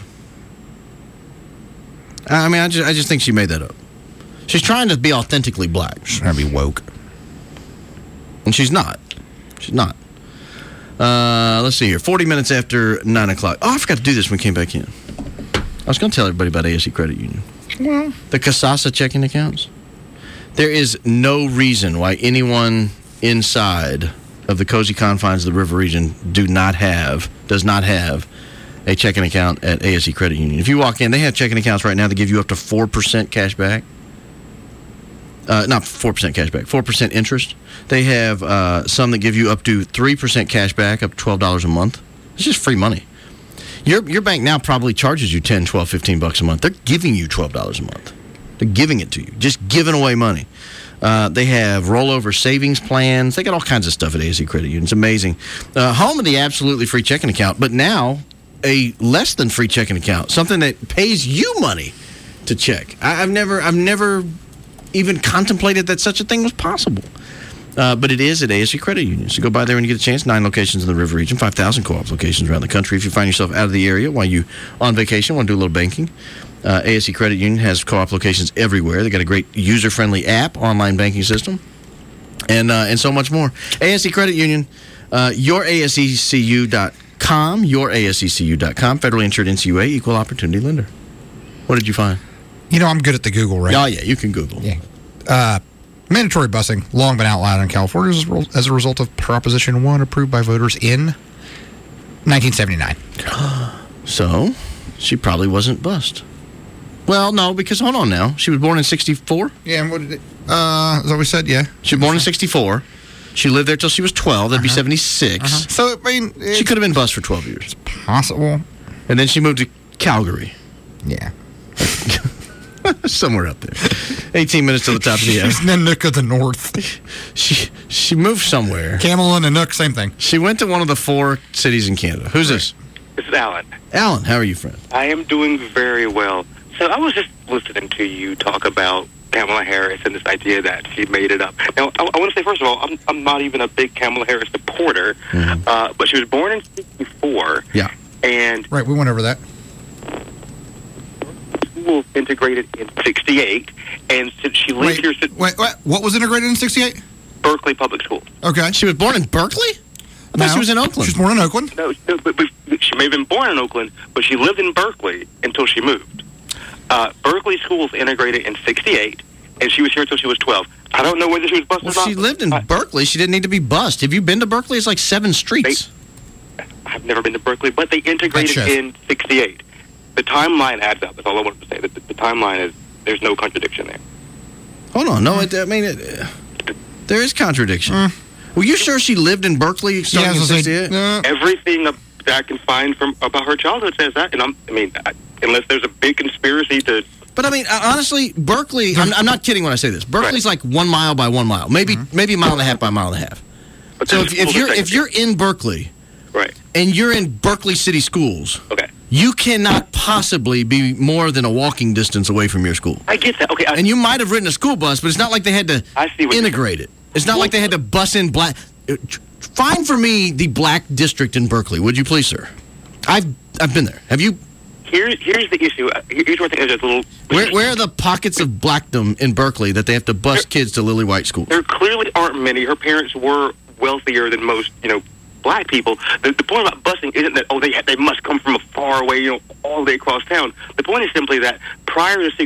I mean, I just think she made that up. She's trying to be authentically black. She's trying to be woke. And she's not. She's not. Let's see here. 40 minutes after 9 o'clock. Oh, I forgot to do this when we came back in. I was going to tell everybody about ASE Credit Union. Well, the Kasasa checking accounts. There is no reason why anyone inside of the cozy confines of the River Region does not have a checking account at ASE Credit Union. If you walk in, they have checking accounts right now that give you up to 4% cash back. Not 4% cash back, 4% interest. They have some that give you up to 3% cash back, up to $12 a month. It's just free money. Your bank now probably charges you $10, $12, $15 a month. They're giving you $12 a month. They're giving it to you, just giving away money. They have rollover savings plans. They got all kinds of stuff at ASE Credit Union. It's amazing. Home of the absolutely free checking account, but now a less than free checking account, something that pays you money to check. I've never even contemplated that such a thing was possible. But it is at ASC Credit Union. So go by there when you get a chance. 9 locations in the River Region, 5,000 co-op locations around the country. If you find yourself out of the area while you on vacation, want to do a little banking, ASC Credit Union has co-op locations everywhere. They got a great user-friendly app, online banking system, and so much more. ASC Credit Union, yourasccu.com, yourasccu.com, federally insured NCUA, equal opportunity lender. What did you find? You know, I'm good at the Google, right? Oh, yeah, you can Google. Yeah. Mandatory busing, long been outlawed in California as a result of Proposition 1 approved by voters in 1979. So, she probably wasn't bussed. Well, no, because hold on now. She was born in 64? Yeah, and what did it... is that what we said? Yeah. She was born in 64. She lived there till she was 12. That'd be 76. So, I mean... She could have been bussed for 12 years. Possible. And then she moved to Calgary. Yeah. Somewhere up there. 18 minutes to the top of the hour. She's Nanook of the North. She moved somewhere. Camel and Nanook, same thing. She went to one of the 4 cities in Canada. Who's this? This is Alan. Alan, how are you, friend? I am doing very well. So I was just listening to you talk about Kamala Harris and this idea that she made it up. Now, I want to say, first of all, I'm not even a big Kamala Harris supporter, but she was born in 64. Yeah. And right, we went over that. Schools integrated in 68, and since she lived here... Wait, what was integrated in 68? Berkeley Public Schools. Okay. She was born in Berkeley? I thought she was in Oakland. She was born in Oakland? No, but she may have been born in Oakland, but she lived in Berkeley until she moved. Berkeley schools integrated in 68, and she was here until she was 12. I don't know whether she was bused or not. She lived in Berkeley. She didn't need to be bused. Have you been to Berkeley? It's like 7 streets. I've never been to Berkeley, but they integrated in 68. The timeline adds up. That's all I wanted to say. The timeline is, there's no contradiction there. Hold on. No, there is contradiction. Well, you sure she lived in Berkeley starting in 68? Everything that I can find about her childhood says that. And unless there's a big conspiracy to... But I mean, honestly, Berkeley, I'm not kidding when I say this. Berkeley's like 1 mile by 1 mile. Maybe a mile and a half by a mile and a half. But so if you're in Berkeley... Right. And you're in Berkeley City Schools... Okay. You cannot possibly be more than a walking distance away from your school. I get that. Okay. And you might have ridden a school bus, but it's not like they had to integrate it. It's not like they had to bus in black... Find for me the black district in Berkeley, would you please, sir? I've been there. Have you... Here's the issue. Here's where I think there's a little... Where are the pockets of blackdom in Berkeley that they have to bus kids to Lily White School? There clearly aren't many. Her parents were wealthier than most, black people. The point about busing isn't that, they must come from a far away, all the way across town. The point is simply that prior to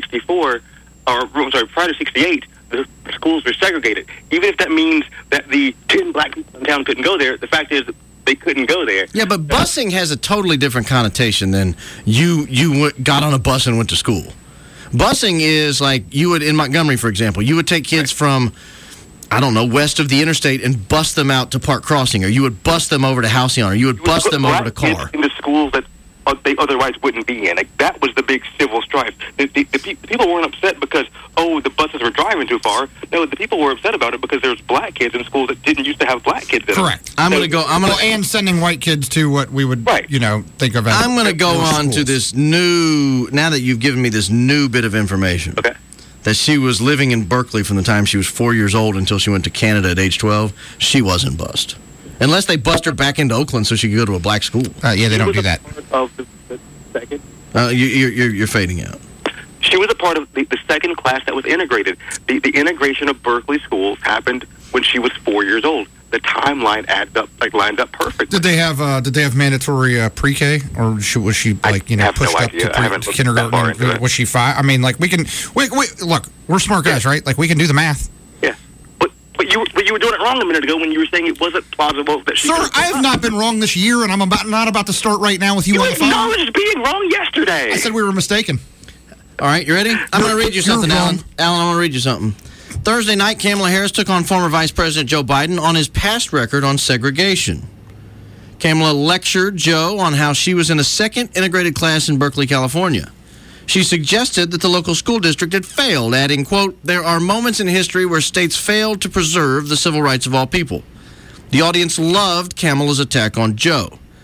prior to 68, the schools were segregated. Even if that means that the 10 black people in town couldn't go there, the fact is they couldn't go there. Yeah, but busing has a totally different connotation than you got on a bus and went to school. Busing is like you would, in Montgomery, for example, you would take kids from... I don't know, west of the interstate and bus them out to Park Crossing, or you would bus them over to Halcyon, or you would bus them over to Carr. In the schools that they otherwise wouldn't be in. Like, that was the big civil strife. The people weren't upset because, the buses were driving too far. No, the people were upset about it because there was black kids in schools that didn't used to have black kids in them. Correct. And sending white kids to what we would, think of as... I'm going to go on to this new, now that you've given me this new bit of information. Okay. That she was living in Berkeley from the time she was 4 years old until she went to Canada at age 12. She wasn't bussed. Unless they bussed her back into Oakland so she could go to a black school. Yeah, they don't do that. Of the second? You're fading out. She was a part of the second class that was integrated. The integration of Berkeley schools happened when she was 4 years old. The timeline lined up perfectly. Did they have mandatory pre-K, or was she pushed up to kindergarten? Was she 5? I mean, we can look. We're smart guys, right? Like, we can do the math. Yeah, but you were doing it wrong a minute ago when you were saying it wasn't plausible that she. Sir, I have not been wrong this year, and I'm not about to start right now with you on the phone. You acknowledged being wrong yesterday. I said we were mistaken. All right, you ready? I'm going to read you something, Alan. Alan, I'm going to read you something. Thursday night, Kamala Harris took on former Vice President Joe Biden on his past record on segregation. Kamala lectured Joe on how she was in a second integrated class in Berkeley, California. She suggested that the local school district had failed, adding, quote, "There are moments in history where states failed to preserve the civil rights of all people." The audience loved Kamala's attack on Joe.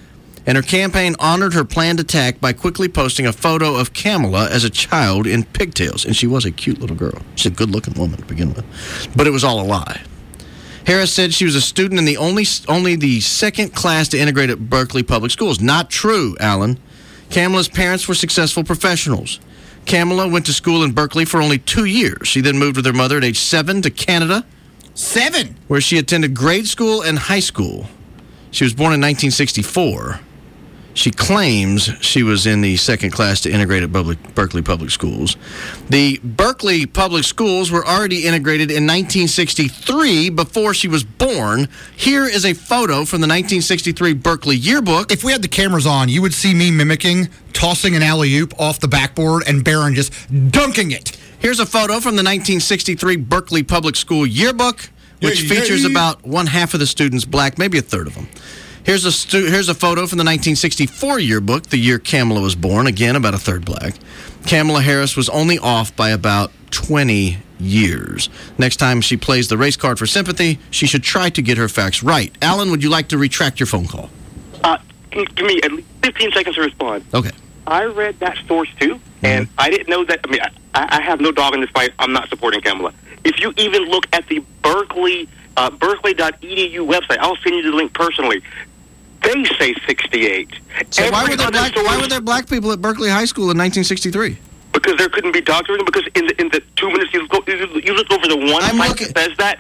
And her campaign honored her planned attack by quickly posting a photo of Kamala as a child in pigtails. And she was a cute little girl. She's a good-looking woman to begin with. But it was all a lie. Harris said she was a student in the only the second class to integrate at Berkeley Public Schools. Not true, Alan. Kamala's parents were successful professionals. Kamala went to school in Berkeley for only 2 years. She then moved with her mother at age 7 to Canada. 7? Where she attended grade school and high school. She was born in 1964. She claims she was in the second class to integrate at Berkeley Public Schools. The Berkeley Public Schools were already integrated in 1963 before she was born. Here is a photo from the 1963 Berkeley yearbook. If we had the cameras on, you would see me mimicking, tossing an alley-oop off the backboard, and Barron just dunking it. Here's a photo from the 1963 Berkeley Public School yearbook, which features about one half of the students black, maybe a third of them. Here's a photo from the 1964 yearbook, the year Kamala was born, again, about a third black. Kamala Harris was only off by about 20 years. Next time she plays the race card for sympathy, she should try to get her facts right. Alan, would you like to retract your phone call? Give me at least 15 seconds to respond. Okay. I read that source, too, and I didn't know that. I mean, I have no dog in this fight. I'm not supporting Kamala. If you even look at the Berkeley, berkeley.edu website, I'll send you the link personally. They say 68. So why were there black people at Berkeley High School in 1963? Because there couldn't be doctoring. Because in the 2 minutes you look over the one site that says that.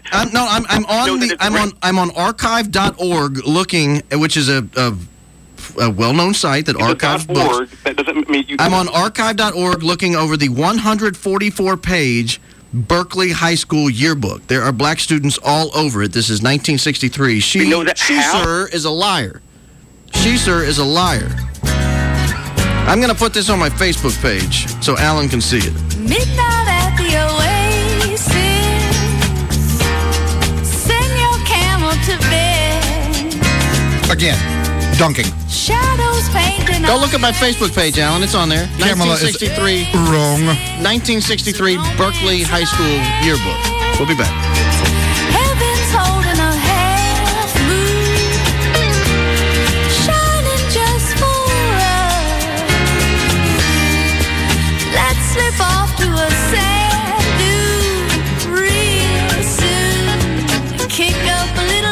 I'm on archive.org looking, which is a well-known site that archives books. That doesn't mean you. I'm on archive.org looking over the 144-page Berkeley High School yearbook. There are black students all over it. This is 1963. She, sir, is a liar. She, sir, is a liar. I'm going to put this on my Facebook page so Alan can see it. Midnight at the Oasis. Send your camel to bed. Again, dunking. Shadows painting. Go look at my Facebook page, Alan. It's on there. 1963. Wrong. 1963 Berkeley High School yearbook. We'll be back. Heaven's holding a half moon, shining just for us. Let's slip off to a sand dune real soon. Kick up a little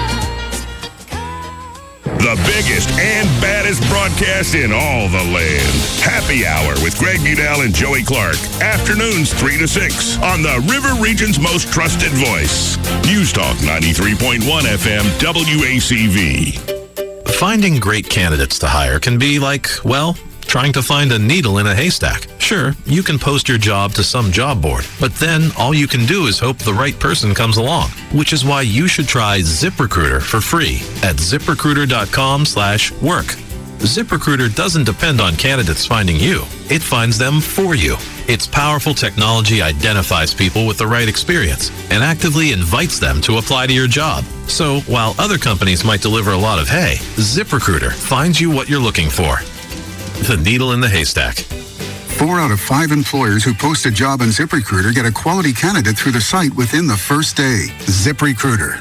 The biggest and baddest broadcast in all the land. Happy Hour with Greg Udell and Joey Clark. Afternoons 3 to 6 on the River Region's most trusted voice. News Talk 93.1 FM WACV. Finding great candidates to hire can be like, well, trying to find a needle in a haystack. Sure, you can post your job to some job board, but then all you can do is hope the right person comes along, which is why you should try ZipRecruiter for free at ZipRecruiter.com/work. ZipRecruiter doesn't depend on candidates finding you. It finds them for you. Its powerful technology identifies people with the right experience and actively invites them to apply to your job. So while other companies might deliver a lot of hay, ZipRecruiter finds you what you're looking for. The needle in the haystack. 4 out of 5 employers who post a job on ZipRecruiter get a quality candidate through the site within the first day. ZipRecruiter.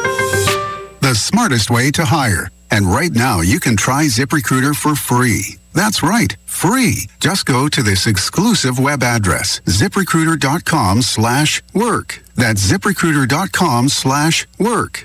The smartest way to hire. And right now, you can try ZipRecruiter for free. That's right, free. Just go to this exclusive web address, ZipRecruiter.com/work. That's ZipRecruiter.com/work.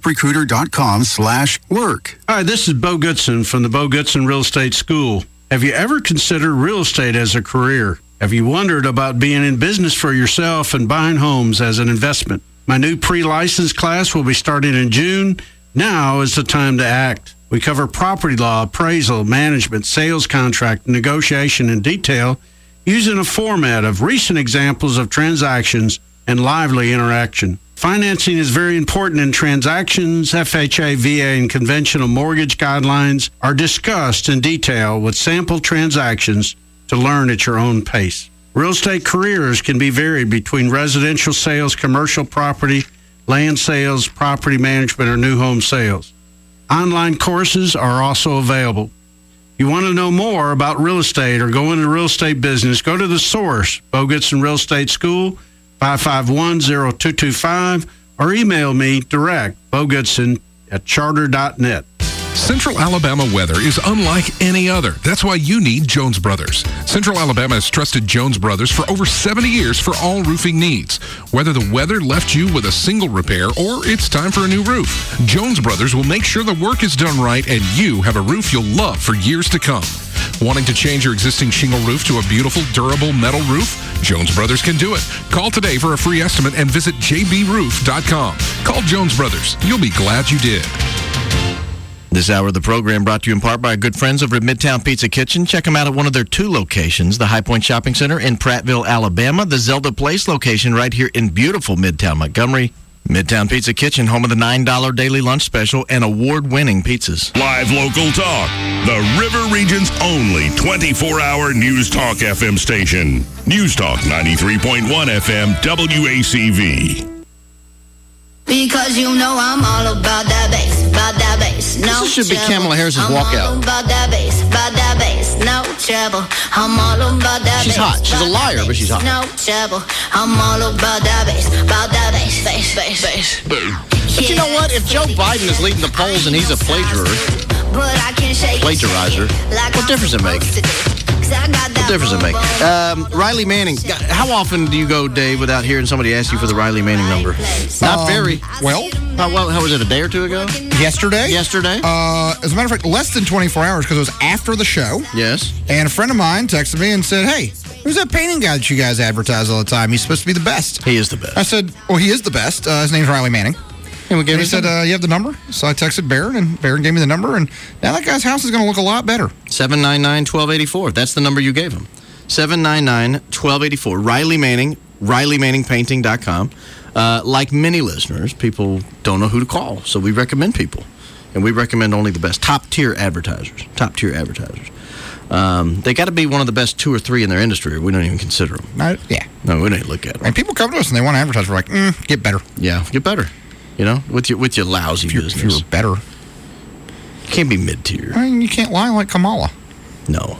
ZipRecruiter.com/work. Hi, this is Bo Goodson from the Bo Goodson Real Estate School. Have you ever considered real estate as a career? Have you wondered about being in business for yourself and buying homes as an investment? My new pre-license class will be starting in June. Now is the time to act. We cover property law, appraisal, management, sales contract, negotiation in detail using a format of recent examples of transactions and lively interaction. Financing is very important in transactions. FHA, VA, and conventional mortgage guidelines are discussed in detail with sample transactions to learn at your own pace. Real estate careers can be varied between residential sales, commercial property, land sales, property management, or new home sales. Online courses are also available. If you want to know more about real estate or go into real estate business, go to the source, Bo Goodson Real Estate School, 551-0225, or email me direct, bogoodson@charter.net. Central Alabama weather is unlike any other. That's why you need Jones Brothers. Central Alabama has trusted Jones Brothers for over 70 years for all roofing needs. Whether the weather left you with a single repair or it's time for a new roof, Jones Brothers will make sure the work is done right and you have a roof you'll love for years to come. Wanting to change your existing shingle roof to a beautiful, durable metal roof? Jones Brothers can do it. Call today for a free estimate and visit jbroof.com. Call Jones Brothers. You'll be glad you did. This hour of the program brought to you in part by our good friends over at Midtown Pizza Kitchen. Check them out at one of their 2 locations, the High Point Shopping Center in Prattville, Alabama, the Zelda Place location right here in beautiful Midtown Montgomery. Midtown Pizza Kitchen, home of the $9 daily lunch special and award-winning pizzas. Live local talk. The River Region's only 24-hour News Talk FM station. News Talk 93.1 FM WACV. Because you know I'm all about that bass, no This should be trouble. Kamala Harris's I'm walkout. all about that bass, no trouble. I'm all about that She's bass. hot. She's a liar, but she's hot. No trouble. I'm all about that bass, bass. But you know what? If Joe Biden is leading the polls and he's a plagiarist, But I can shake plagiarizer, what difference does it make? What difference does it make? Riley Manning. How often do you go, Dave, without hearing somebody ask you for the Riley Manning number? Not very. Well, how was it, a day or two ago? Yesterday? Yesterday? As a matter of fact, less than 24 hours because it was after the show. Yes. And a friend of mine texted me and said, hey, who's that painting guy that you guys advertise all the time? He's supposed to be the best. He is the best. I said, well, he is the best. His name's Riley Manning. And he said, you have the number? So I texted Barron, and Barron gave me the number, and now that guy's house is going to look a lot better. 799-1284. That's the number you gave him. 799-1284. Riley Manning, RileyManningPainting.com. Like many listeners, people don't know who to call, so we recommend people. And we recommend only the best. Top-tier advertisers. They got to be one of the best 2 or 3 in their industry, or we don't even consider them. Yeah. No, we don't even look at them. And people come to us and they want to advertise. We're like, get better. Yeah, get better. You know, with your lousy business. If you were better. You can't be mid-tier. I mean, you can't lie like Kamala. No.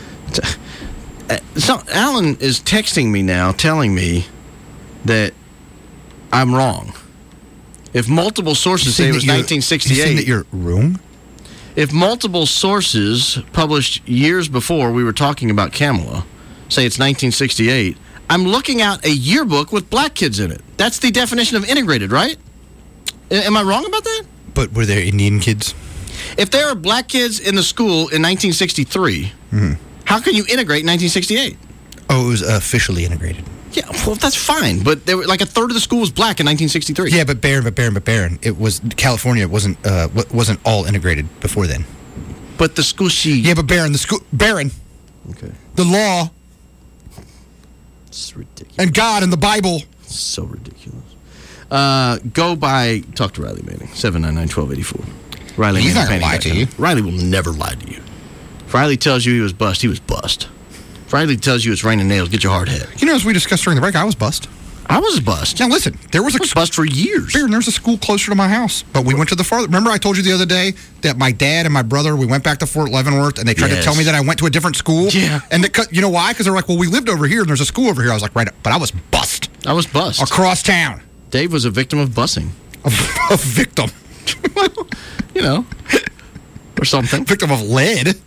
So Alan is texting me now, telling me that I'm wrong. If multiple sources say it was 1968... You saying that you're wrong? If multiple sources published years before we were talking about Kamala say it's 1968, I'm looking out a yearbook with black kids in it. That's the definition of integrated, right? Am I wrong about that? But were there Indian kids? If there are black kids in the school in 1963, how can you integrate in 1968? Oh, it was officially integrated. Yeah, well, that's fine. But there were, like a third of the school was black in 1963. Yeah, but Barron. It was California wasn't all integrated before then. But the school Yeah, but Barron. Okay. The law. It's ridiculous. And God and the Bible. So ridiculous. Talk to Riley Manning, 799-1284. Riley He's Manning. not going to lie to you. Riley will never lie to you. If Riley tells you he was bust, he was bust. If Riley tells you it's raining nails, get your hard head. You know, as we discussed during the break, I was bust. I was a bust. Now, listen, there was a bust for years. There's a school closer to my house, but we went to the farther. Remember I told you the other day that my dad and my brother, we went back to Fort Leavenworth, and they tried to tell me that I went to a different school? Yeah. And you know why? Because they're like, well, we lived over here, and there's a school over here. I was like, right, but I was bust. I was bust. Across town. Dave was a victim of busing. A victim. You know, or something. Victim of lead.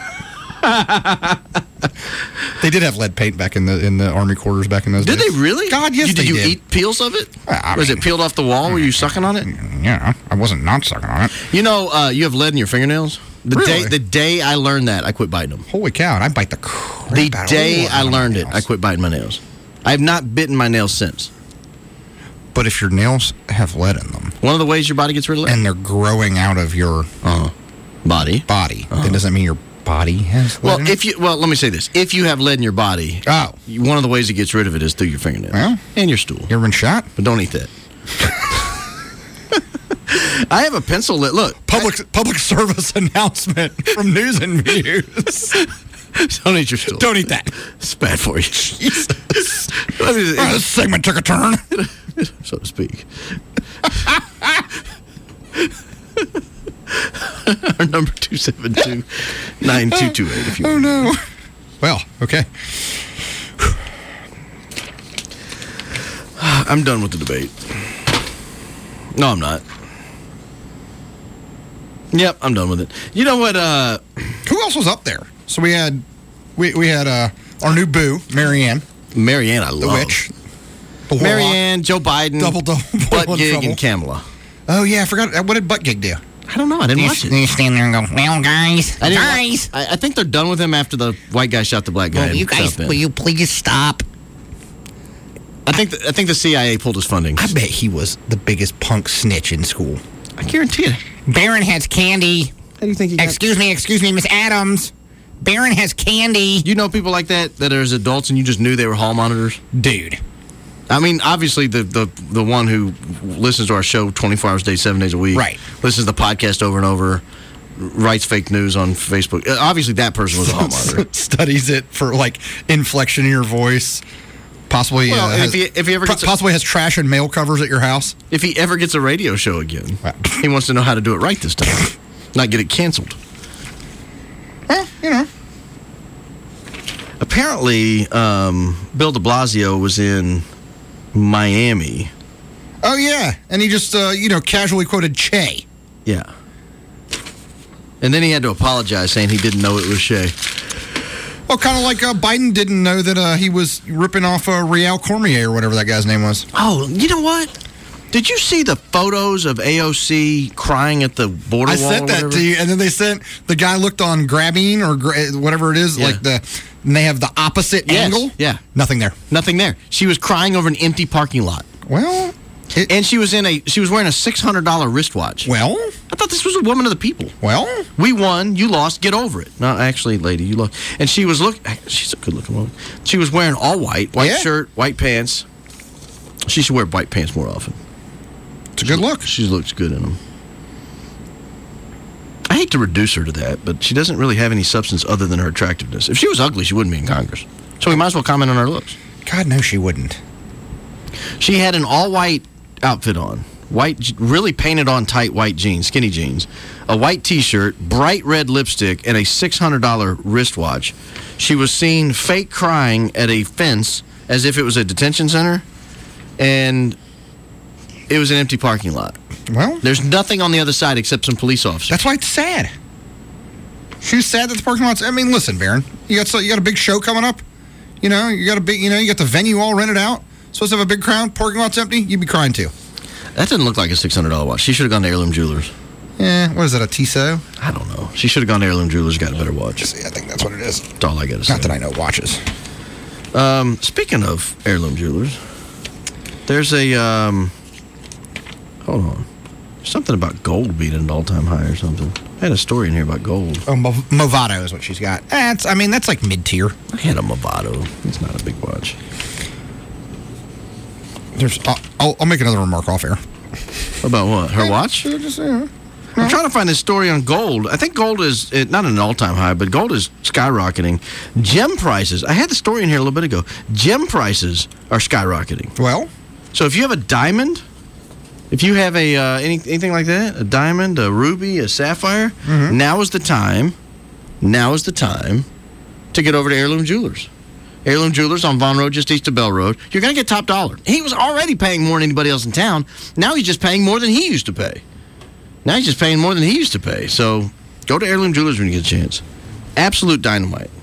They did have lead paint back in the Army quarters back in those days. Did they really? God, yes, Did you eat peels of it? Was it peeled off the wall? Were you sucking on it? Yeah, I wasn't not sucking on it. You know, you have lead in your fingernails? The day I learned that, I quit biting them. Holy cow, and I bite the crap The out of day all I of learned my it, nails. I quit biting my nails. I have not bitten my nails since. But if your nails have lead in them... One of the ways your body gets rid of lead? And they're growing out of your... Body. Then doesn't mean your body has lead in it? Let me say this. If you have lead in your body, one of the ways it gets rid of it is through your fingernails. Well, and your stool. You ever been shot? But don't eat that. I have a pencil lit. Look. Public service announcement from News and Views. Don't eat your stool. Don't eat that. It's bad for you. Jesus. This segment took a turn. So to speak. Our number 272-9228 if you want. Oh, no. Well, okay. I'm done with the debate. No, I'm not. Yep, I'm done with it. You know what? Who else was up there? So we had our new boo, Marianne. Marianne, I the love. witch. Marianne, Joe Biden, Double Butt Gig, and Kamala. Oh yeah, I forgot. What did Butt Gig do? I don't know. I didn't watch it. You stand there and go, well, guys. I think they're done with him after the white guy shot the black guy. Will you guys, will you please stop? I think the CIA pulled his funding. I bet he was the biggest punk snitch in school. I guarantee it. Barron has candy. How do you think he got... Excuse me, Miss Adams. Barron has candy. You know people like that are as adults and you just knew they were hall monitors? Dude. I mean, obviously, the one who listens to our show 24 hours a day, 7 days a week. Right. Listens to the podcast over and over, writes fake news on Facebook. Obviously, that person was a hall monitor. Studies it for, like, inflection in your voice. Possibly, if he ever gets possibly has trash and mail covers at your house. If he ever gets a radio show again, he wants to know how to do it right this time, not get it canceled. Well, you know. Apparently, Bill de Blasio was in Miami. Oh, yeah. And he just, casually quoted Che. Yeah. And then he had to apologize, saying he didn't know it was Che. Well, kind of like Biden didn't know that he was ripping off Real Cormier or whatever that guy's name was. Oh, you know what? Did you see the photos of AOC crying at the border wall? I sent that to you, and then they sent the guy looked on Grabine or whatever it is, and they have the opposite angle. Yeah, nothing there. Nothing there. She was crying over an empty parking lot. Well, and she was wearing a $600 wristwatch. Well, I thought this was a woman of the people. Well, we won. You lost. Get over it. No, actually, lady, you lost. And she was she's a good-looking woman. She was wearing all white shirt, white pants. She should wear white pants more often. It's a good look. She looks good in them. I hate to reduce her to that, but she doesn't really have any substance other than her attractiveness. If she was ugly, she wouldn't be in Congress. So we might as well comment on her looks. God, no, she wouldn't. She had an all-white outfit on. White, really painted on tight white jeans, skinny jeans. A white T-shirt, bright red lipstick, and a $600 wristwatch. She was seen fake crying at a fence as if it was a detention center. And... it was an empty parking lot. Well, there's nothing on the other side except some police officers. That's why it's sad. She was sad that the parking lot's. I mean, listen, Barron, you got a big show coming up. You got the venue all rented out. Supposed to have a big crowd. Parking lot's empty. You'd be crying too. That doesn't look like a $600 watch. She should have gone to Heirloom Jewelers. Yeah, what is that? A Tissot? I don't know. She should have gone to Heirloom Jewelers. Got a better watch. See, I think that's what it is. That's all I got to say. Not that I know watches. Speaking of Heirloom Jewelers, there's a. Hold on. Something about gold being an all-time high or something. I had a story in here about gold. Oh, Movado is what she's got. That's like mid-tier. I had a Movado. It's not a big watch. I'll make another remark off air. About what? Her watch? I'm trying to find this story on gold. I think gold is not an all-time high, but gold is skyrocketing. Gem prices. I had the story in here a little bit ago. Gem prices are skyrocketing. Well? So if you have a diamond... if you have anything like that, a diamond, a ruby, a sapphire, now is the time to get over to Heirloom Jewelers. Heirloom Jewelers on Vaughn Road, just east of Bell Road. You're going to get top dollar. He was already paying more than anybody else in town. Now he's just paying more than he used to pay. So go to Heirloom Jewelers when you get a chance. Absolute dynamite.